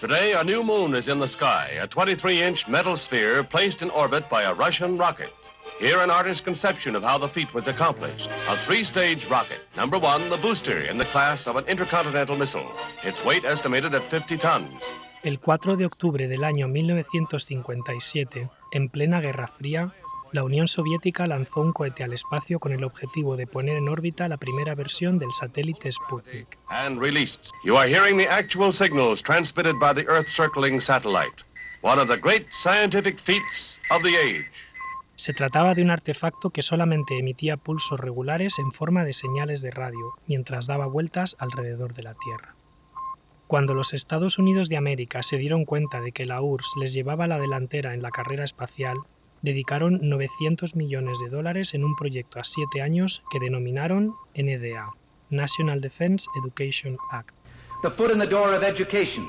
Today, a new moon is in the sky, a 23-inch metal sphere placed in orbit by a Russian rocket. Here, an artist's conception of how the feat was accomplished. A three-stage rocket. Number one, the booster, in the class of an intercontinental missile. Its weight estimated at 50 tons. El 4 de octubre del año 1957, en plena Guerra Fría, la Unión Soviética lanzó un cohete al espacio con el objetivo de poner en órbita la primera versión del satélite Sputnik. And released. You are hearing the actual signals transmitted by the Earth-circling satellite. One of the great scientific feats of the age. Se trataba de un artefacto que solamente emitía pulsos regulares en forma de señales de radio, mientras daba vueltas alrededor de la Tierra. Cuando los Estados Unidos de América se dieron cuenta de que la URSS les llevaba a la delantera en la carrera espacial, dedicaron $900 millones en un proyecto a 7 años que denominaron NDA, National Defense Education Act. The foot in the door of education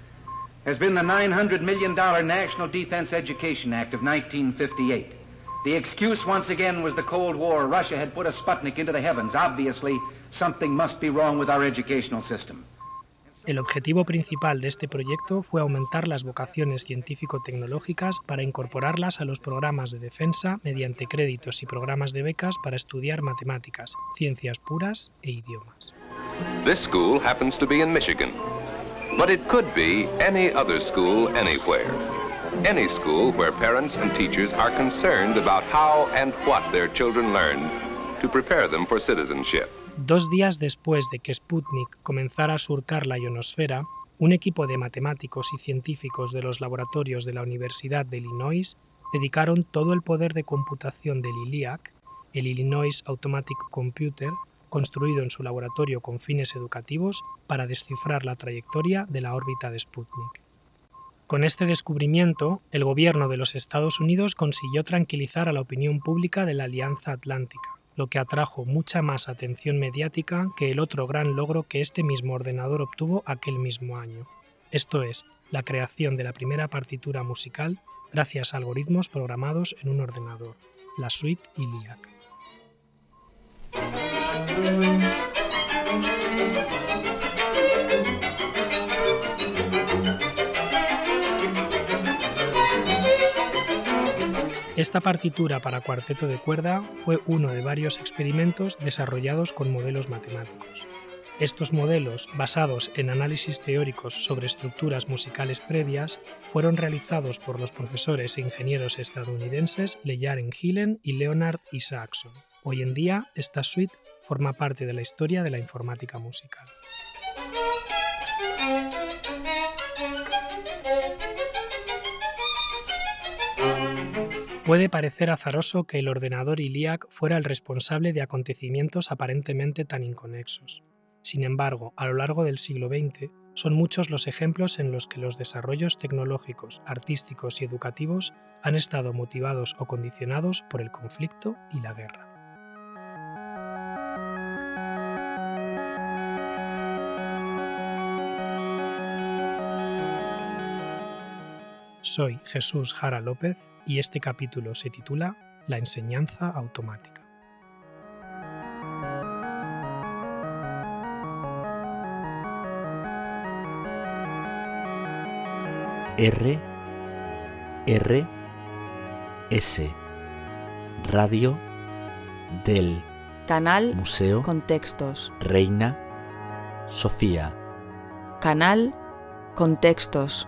has been the $900 million National Defense Education Act of 1958. The excuse once again was the Cold War. Russia had put a Sputnik into the heavens. Obviously, something must be wrong with our educational system. El objetivo principal de este proyecto fue aumentar las vocaciones científico-tecnológicas para incorporarlas a los programas de defensa mediante créditos y programas de becas para estudiar matemáticas, ciencias puras e idiomas. This school happens to be in Michigan, but it could be any other school anywhere. Any school where parents and teachers are concerned about how and what their children learn to prepare them for citizenship. 2 días después de que Sputnik comenzara a surcar la ionosfera, un equipo de matemáticos y científicos de los laboratorios de la Universidad de Illinois dedicaron todo el poder de computación del ILIAC, el Illinois Automatic Computer, construido en su laboratorio con fines educativos, para descifrar la trayectoria de la órbita de Sputnik. Con este descubrimiento, el gobierno de los Estados Unidos consiguió tranquilizar a la opinión pública de la Alianza Atlántica, lo que atrajo mucha más atención mediática que el otro gran logro que este mismo ordenador obtuvo aquel mismo año. Esto es, la creación de la primera partitura musical gracias a algoritmos programados en un ordenador, la suite ILIAC. Esta partitura para cuarteto de cuerda fue uno de varios experimentos desarrollados con modelos matemáticos. Estos modelos, basados en análisis teóricos sobre estructuras musicales previas, fueron realizados por los profesores e ingenieros estadounidenses Leyaren Gillen y Leonard Isaacson. Hoy en día, esta suite forma parte de la historia de la informática musical. Puede parecer azaroso que el ordenador ILIAC fuera el responsable de acontecimientos aparentemente tan inconexos. Sin embargo, a lo largo del siglo XX, son muchos los ejemplos en los que los desarrollos tecnológicos, artísticos y educativos han estado motivados o condicionados por el conflicto y la guerra. Soy Jesús Jara López y este capítulo se titula La enseñanza automática. RRS Radio del Canal Museo Contextos. Reina Sofía. Canal Contextos.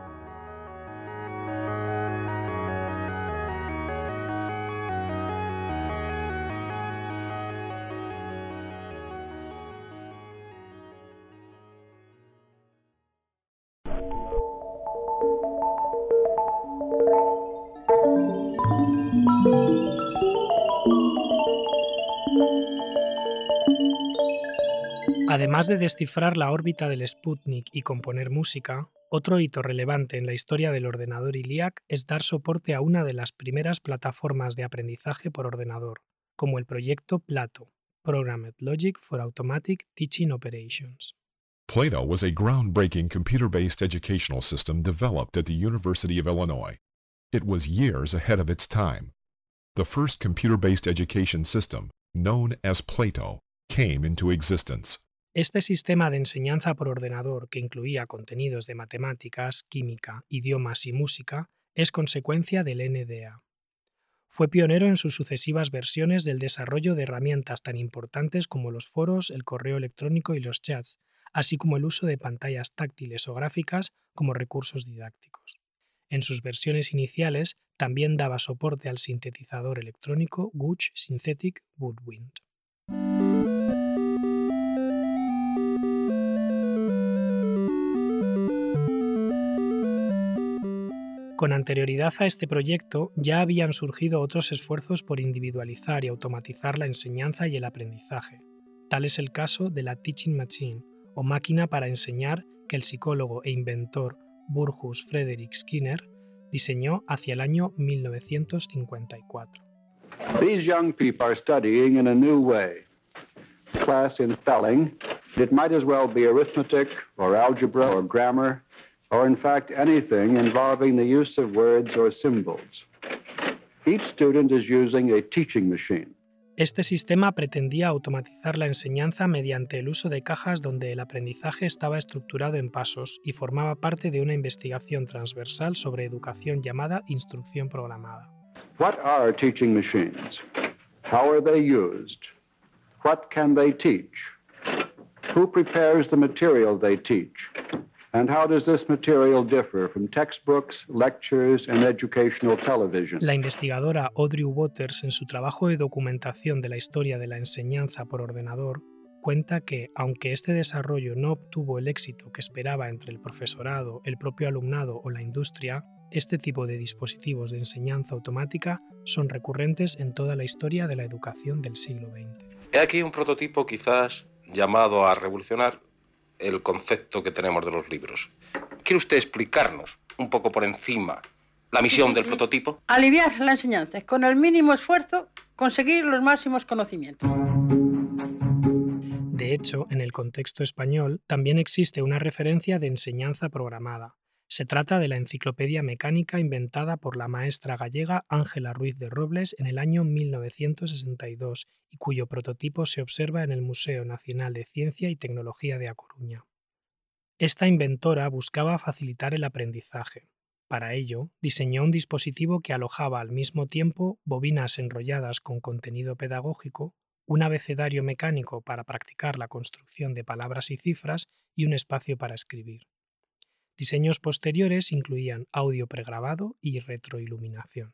Además de descifrar la órbita del Sputnik y componer música, otro hito relevante en la historia del ordenador ILIAC es dar soporte a una de las primeras plataformas de aprendizaje por ordenador, como el proyecto Plato, Programmed Logic for Automatic Teaching Operations. Plato was a groundbreaking computer-based educational system developed at the University of Illinois. It was years ahead of its time. The first computer-based education system, known as Plato, came into existence. Este sistema de enseñanza por ordenador, que incluía contenidos de matemáticas, química, idiomas y música, es consecuencia del NDA. Fue pionero en sus sucesivas versiones del desarrollo de herramientas tan importantes como los foros, el correo electrónico y los chats, así como el uso de pantallas táctiles o gráficas como recursos didácticos. En sus versiones iniciales también daba soporte al sintetizador electrónico Guch Synthetic Woodwind. Con anterioridad a este proyecto ya habían surgido otros esfuerzos por individualizar y automatizar la enseñanza y el aprendizaje. Tal es el caso de la Teaching Machine, o máquina para enseñar, que el psicólogo e inventor Burrhus Frederick Skinner diseñó hacia el año 1954. These young people are studying in a new way. Class in spelling, it might as well be arithmetic or algebra or grammar, or in fact anything involving the use of words or symbols. Each student is using a teaching machine. Este sistema pretendía automatizar la enseñanza mediante el uso de cajas donde el aprendizaje estaba estructurado en pasos y formaba parte de una investigación transversal sobre educación llamada instrucción programada. What are teaching machines? How are they used? What can they teach? Who prepares the material they teach? And how does this material differ from textbooks, lectures, and educational television? La investigadora Audrey Waters, en su trabajo de documentación de la historia de la enseñanza por ordenador, cuenta que, aunque este desarrollo no obtuvo el éxito que esperaba entre el profesorado, el propio alumnado o la industria, este tipo de dispositivos de enseñanza automática son recurrentes en toda la historia de la educación del siglo XX. He aquí un prototipo quizás llamado a revolucionar el concepto que tenemos de los libros. ¿Quiere usted explicarnos un poco por encima la misión del prototipo? Aliviar la enseñanza, con el mínimo esfuerzo conseguir los máximos conocimientos. De hecho, en el contexto español también existe una referencia de enseñanza programada. Se trata de la enciclopedia mecánica inventada por la maestra gallega Ángela Ruiz de Robles en el año 1962 y cuyo prototipo se observa en el Museo Nacional de Ciencia y Tecnología de A Coruña. Esta inventora buscaba facilitar el aprendizaje. Para ello, diseñó un dispositivo que alojaba al mismo tiempo bobinas enrolladas con contenido pedagógico, un abecedario mecánico para practicar la construcción de palabras y cifras y un espacio para escribir. Diseños posteriores incluían audio pregrabado y retroiluminación.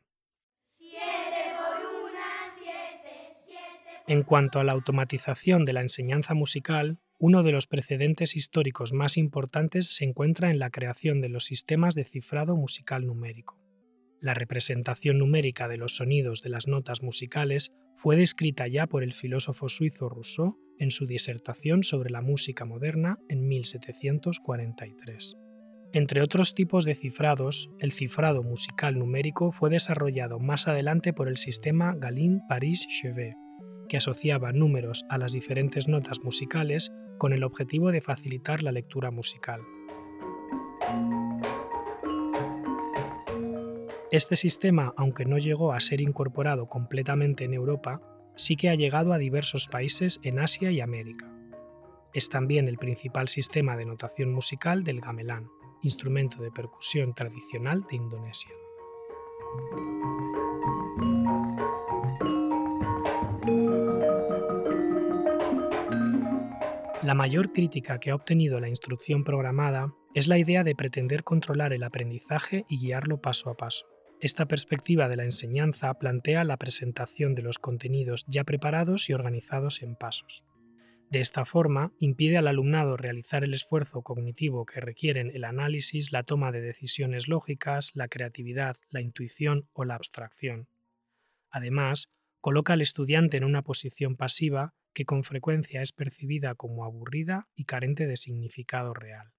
En cuanto a la automatización de la enseñanza musical, uno de los precedentes históricos más importantes se encuentra en la creación de los sistemas de cifrado musical numérico. La representación numérica de los sonidos de las notas musicales fue descrita ya por el filósofo suizo Rousseau en su disertación sobre la música moderna en 1743. Entre otros tipos de cifrados, el cifrado musical numérico fue desarrollado más adelante por el sistema Gallien-Paris-Chevet, que asociaba números a las diferentes notas musicales con el objetivo de facilitar la lectura musical. Este sistema, aunque no llegó a ser incorporado completamente en Europa, sí que ha llegado a diversos países en Asia y América. Es también el principal sistema de notación musical del gamelan, instrumento de percusión tradicional de Indonesia. La mayor crítica que ha obtenido la instrucción programada es la idea de pretender controlar el aprendizaje y guiarlo paso a paso. Esta perspectiva de la enseñanza plantea la presentación de los contenidos ya preparados y organizados en pasos. De esta forma, impide al alumnado realizar el esfuerzo cognitivo que requieren el análisis, la toma de decisiones lógicas, la creatividad, la intuición o la abstracción. Además, coloca al estudiante en una posición pasiva que con frecuencia es percibida como aburrida y carente de significado real.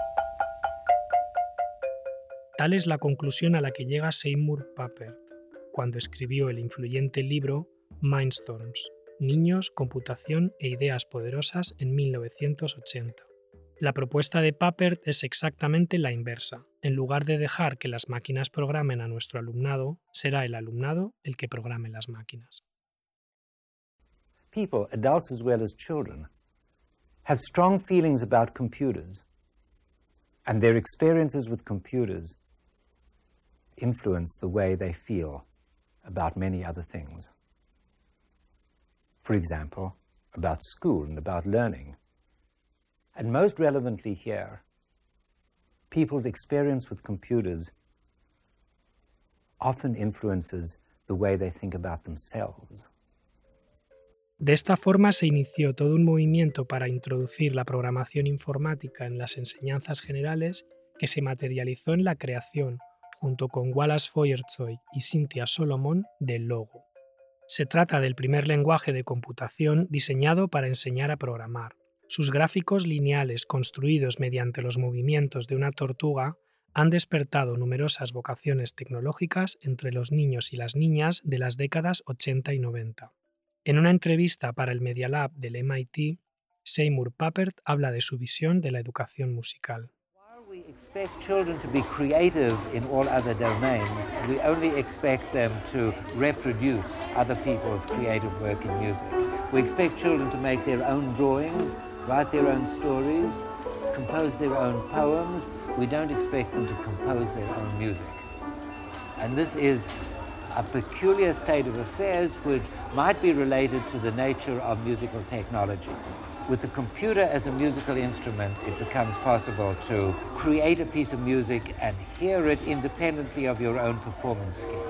Tal es la conclusión a la que llega Seymour Papert. cuando escribió el influyente libro Mindstorms, Niños, Computación e Ideas Poderosas en 1980. La propuesta de Papert es exactamente la inversa. En lugar de dejar que las máquinas programen a nuestro alumnado, será el alumnado el que programe las máquinas. People, adults as well as children, have strong feelings about computers, and their experiences with computers influence the way they feel about many other things. For example, about school and about learning. And most relevantly here, people's experience with computers often influences the way they think about themselves. De esta forma se inició todo un movimiento para introducir la programación informática en las enseñanzas generales que se materializó en la creación, junto con Wallace Feuerzeug y Cynthia Solomon, del Logo. Se trata del primer lenguaje de computación diseñado para enseñar a programar. Sus gráficos lineales construidos mediante los movimientos de una tortuga han despertado numerosas vocaciones tecnológicas entre los niños y las niñas de las décadas 80 y 90. En una entrevista para el Media Lab del MIT, Seymour Papert habla de su visión de la educación musical. We expect children to be creative in all other domains. We only expect them to reproduce other people's creative work in music. We expect children to make their own drawings, write their own stories, compose their own poems. We don't expect them to compose their own music. And this is a peculiar state of affairs which might be related to the nature of musical technology. With the computer as a musical instrument, it becomes possible to create a piece of music and hear it independently of your own performance skill.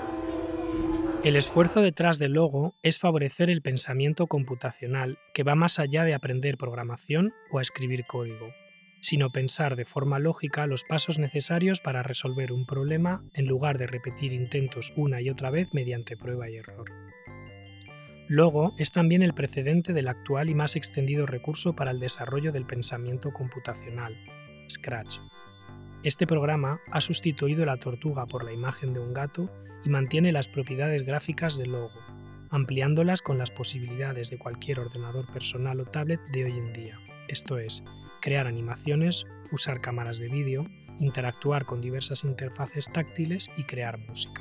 El esfuerzo detrás del Logo es favorecer el pensamiento computacional que va más allá de aprender programación o a escribir código, sino pensar de forma lógica los pasos necesarios para resolver un problema en lugar de repetir intentos una y otra vez mediante prueba y error. Logo es también el precedente del actual y más extendido recurso para el desarrollo del pensamiento computacional, Scratch. Este programa ha sustituido la tortuga por la imagen de un gato y mantiene las propiedades gráficas de Logo, ampliándolas con las posibilidades de cualquier ordenador personal o tablet de hoy en día, esto es, crear animaciones, usar cámaras de vídeo, interactuar con diversas interfaces táctiles y crear música.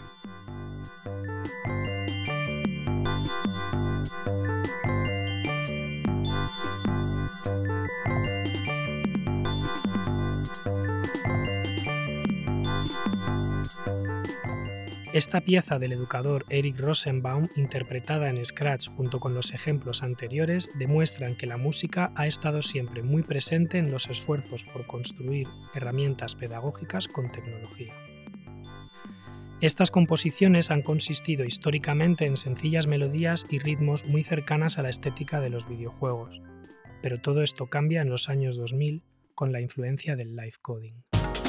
Esta pieza del educador Eric Rosenbaum, interpretada en Scratch junto con los ejemplos anteriores, demuestran que la música ha estado siempre muy presente en los esfuerzos por construir herramientas pedagógicas con tecnología. Estas composiciones han consistido históricamente en sencillas melodías y ritmos muy cercanas a la estética de los videojuegos, pero todo esto cambia en los años 2000 con la influencia del live coding.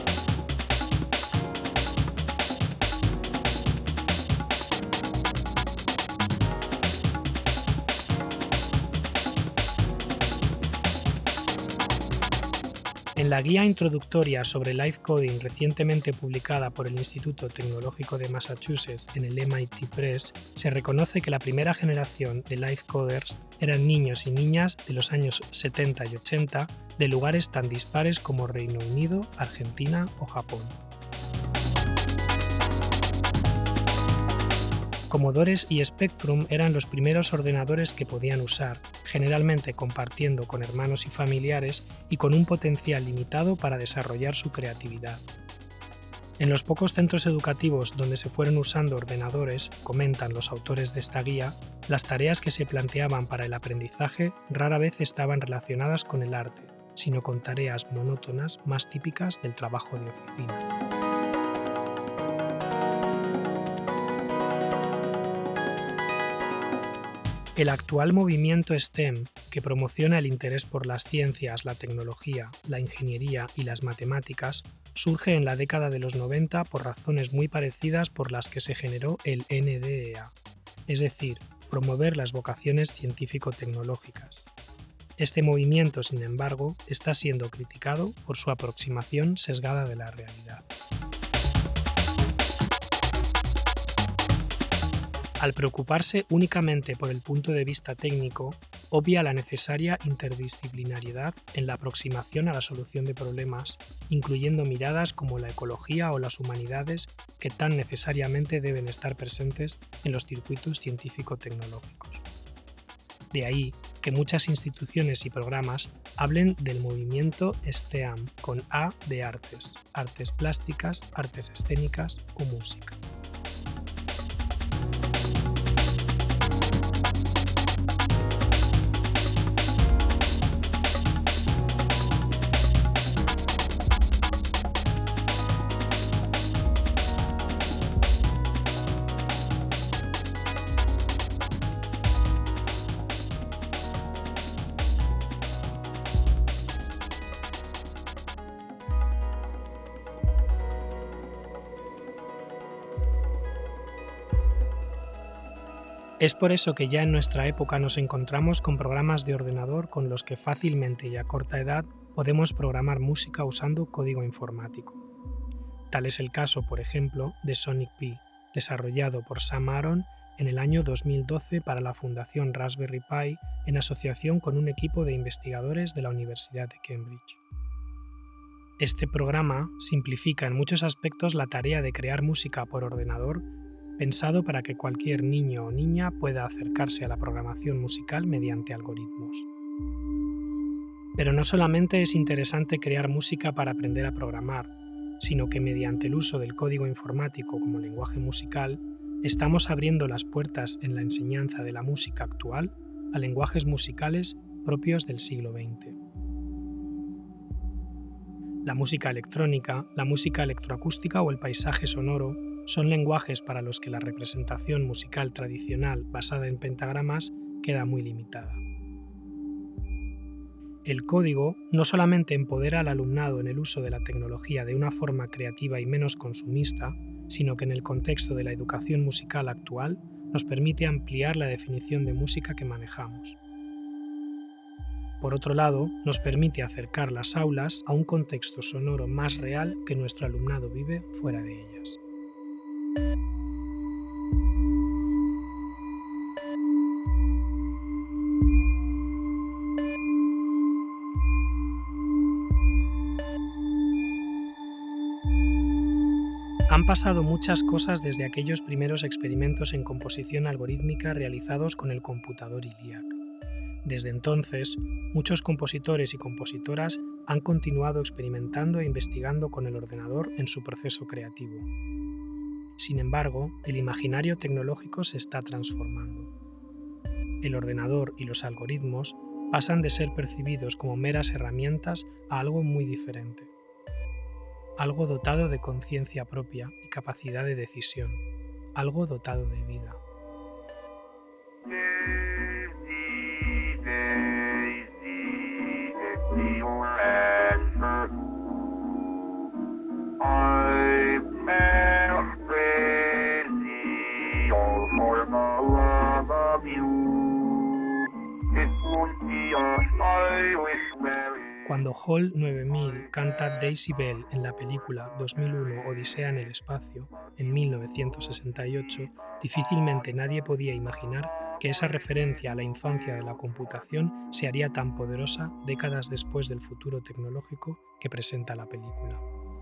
En la guía introductoria sobre live coding recientemente publicada por el Instituto Tecnológico de Massachusetts en el MIT Press, se reconoce que la primera generación de live coders eran niños y niñas de los años 70 y 80 de lugares tan dispares como Reino Unido, Argentina o Japón. Commodore y Spectrum eran los primeros ordenadores que podían usar, generalmente compartiendo con hermanos y familiares y con un potencial limitado para desarrollar su creatividad. En los pocos centros educativos donde se fueron usando ordenadores, comentan los autores de esta guía, las tareas que se planteaban para el aprendizaje rara vez estaban relacionadas con el arte, sino con tareas monótonas más típicas del trabajo de oficina. El actual movimiento STEM, que promociona el interés por las ciencias, la tecnología, la ingeniería y las matemáticas, surge en la década de los 90 por razones muy parecidas por las que se generó el NDEA, es decir, promover las vocaciones científico-tecnológicas. Este movimiento, sin embargo, está siendo criticado por su aproximación sesgada de la realidad. Al preocuparse únicamente por el punto de vista técnico, obvia la necesaria interdisciplinariedad en la aproximación a la solución de problemas, incluyendo miradas como la ecología o las humanidades que tan necesariamente deben estar presentes en los circuitos científico-tecnológicos. De ahí que muchas instituciones y programas hablen del movimiento STEAM con A de artes, artes plásticas, artes escénicas o música. Es por eso que ya en nuestra época nos encontramos con programas de ordenador con los que fácilmente y a corta edad podemos programar música usando código informático. Tal es el caso, por ejemplo, de Sonic Pi, desarrollado por Sam Aaron en el año 2012 para la Fundación Raspberry Pi en asociación con un equipo de investigadores de la Universidad de Cambridge. Este programa simplifica en muchos aspectos la tarea de crear música por ordenador, pensado para que cualquier niño o niña pueda acercarse a la programación musical mediante algoritmos. Pero no solamente es interesante crear música para aprender a programar, sino que mediante el uso del código informático como lenguaje musical, estamos abriendo las puertas en la enseñanza de la música actual a lenguajes musicales propios del siglo XX. La música electrónica, la música electroacústica o el paisaje sonoro son lenguajes para los que la representación musical tradicional basada en pentagramas queda muy limitada. El código no solamente empodera al alumnado en el uso de la tecnología de una forma creativa y menos consumista, sino que en el contexto de la educación musical actual nos permite ampliar la definición de música que manejamos. Por otro lado, nos permite acercar las aulas a un contexto sonoro más real que nuestro alumnado vive fuera de ellas. Han pasado muchas cosas desde aquellos primeros experimentos en composición algorítmica realizados con el computador ELIAC. Desde entonces, muchos compositores y compositoras han continuado experimentando e investigando con el ordenador en su proceso creativo. Sin embargo, el imaginario tecnológico se está transformando. El ordenador y los algoritmos pasan de ser percibidos como meras herramientas a algo muy diferente. Algo dotado de conciencia propia y capacidad de decisión. Algo dotado de vida. Cuando Hall 9000 canta Daisy Bell en la película 2001 Odisea en el espacio, en 1968, difícilmente nadie podía imaginar que esa referencia a la infancia de la computación se haría tan poderosa décadas después del futuro tecnológico que presenta la película.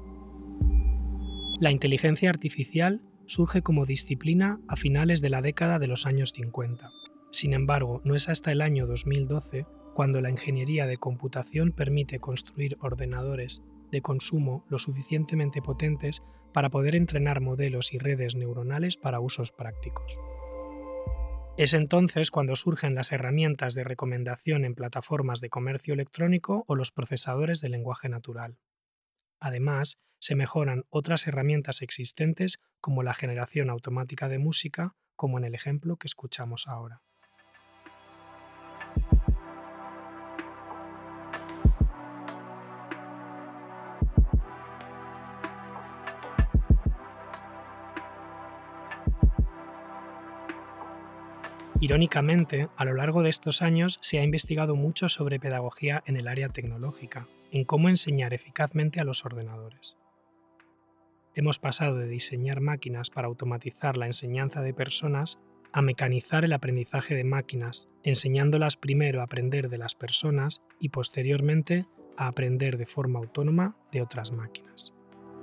La inteligencia artificial surge como disciplina a finales de la década de los años 50. Sin embargo, no es hasta el año 2012 cuando la ingeniería de computación permite construir ordenadores de consumo lo suficientemente potentes para poder entrenar modelos y redes neuronales para usos prácticos. Es entonces cuando surgen las herramientas de recomendación en plataformas de comercio electrónico o los procesadores de lenguaje natural. Además, se mejoran otras herramientas existentes como la generación automática de música, como en el ejemplo que escuchamos ahora. Irónicamente, a lo largo de estos años se ha investigado mucho sobre pedagogía en el área tecnológica, en cómo enseñar eficazmente a los ordenadores. Hemos pasado de diseñar máquinas para automatizar la enseñanza de personas a mecanizar el aprendizaje de máquinas, enseñándolas primero a aprender de las personas y posteriormente a aprender de forma autónoma de otras máquinas.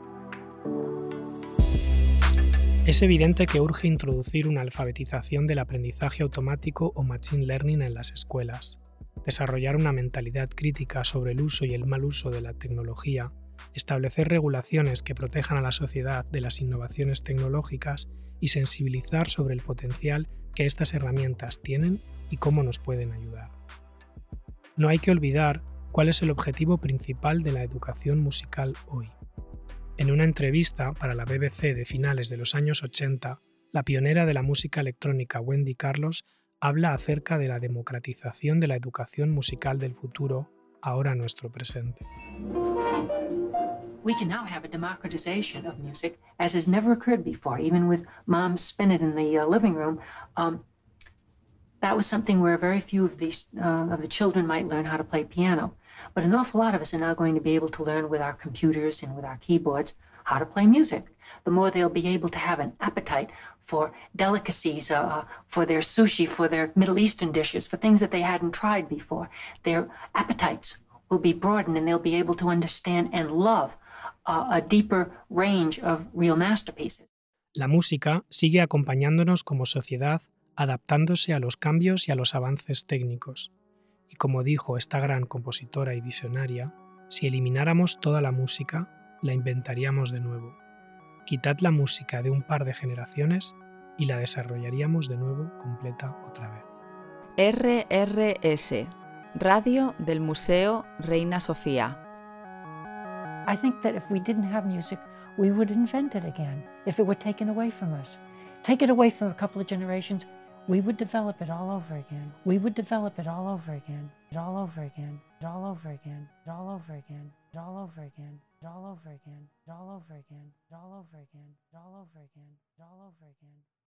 Es evidente que urge introducir una alfabetización del aprendizaje automático o machine learning en las escuelas, desarrollar una mentalidad crítica sobre el uso y el mal uso de la tecnología, establecer regulaciones que protejan a la sociedad de las innovaciones tecnológicas y sensibilizar sobre el potencial que estas herramientas tienen y cómo nos pueden ayudar. No hay que olvidar cuál es el objetivo principal de la educación musical hoy. En una entrevista para la BBC de finales de los años 80, la pionera de la música electrónica Wendy Carlos habla acerca de la democratización de la educación musical del futuro, ahora nuestro presente. We can now have a democratization of music as has never occurred before, even with Mom's Spin It in the living room. That was something where very few of the children might learn how to play piano. But an awful lot of us are now going to be able to learn with our computers and with our keyboards how to play music. The more they'll be able to have an appetite for delicacies, for their sushi, for their Middle Eastern dishes, for things that they hadn't tried before. Their appetites will be broadened and they'll be able to understand and love a deeper range of real masterpieces. La música sigue acompañándonos como sociedad, adaptándose a los cambios y a los avances técnicos. Y como dijo esta gran compositora y visionaria, si elimináramos toda la música, la inventaríamos de nuevo. Quitad la música de un par de generaciones y la desarrollaríamos de nuevo completa otra vez. RRS, Radio del Museo Reina Sofía. I think that if we didn't have music, we would invent it again, if it were taken away from us. Take it away from a couple of generations, we would develop it all over again. We would develop it all over again, all over again, all over again, all over again, all over again, all over again, all over again, all over again, all over again, all over again.